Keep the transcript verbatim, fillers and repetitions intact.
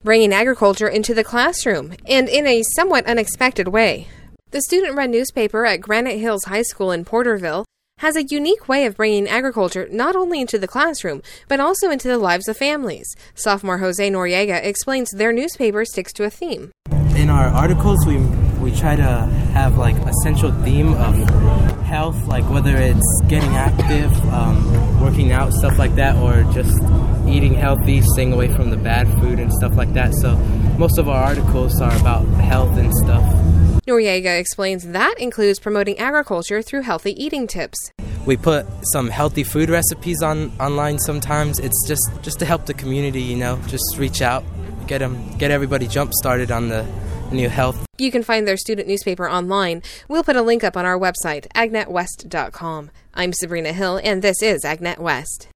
bringing agriculture into the classroom, and in a somewhat unexpected way. The student-run newspaper at Granite Hills High School in Porterville has a unique way of bringing agriculture not only into the classroom, but also into the lives of families. Sophomore Jose Noriega explains their newspaper sticks to a theme. In our articles, we we try to have like a central theme of health, like whether it's getting active, um, working out, stuff like that, or just eating healthy, staying away from the bad food and stuff like that. So most of our articles are about health and stuff. Noriega explains that includes promoting agriculture through healthy eating tips. We put some healthy food recipes on online sometimes. It's just, just to help the community, you know, just reach out, get them, get everybody jump started on the new health. You can find their student newspaper online. We'll put a link up on our website, agnet west dot com. I'm Sabrina Hill, and this is AgNet West.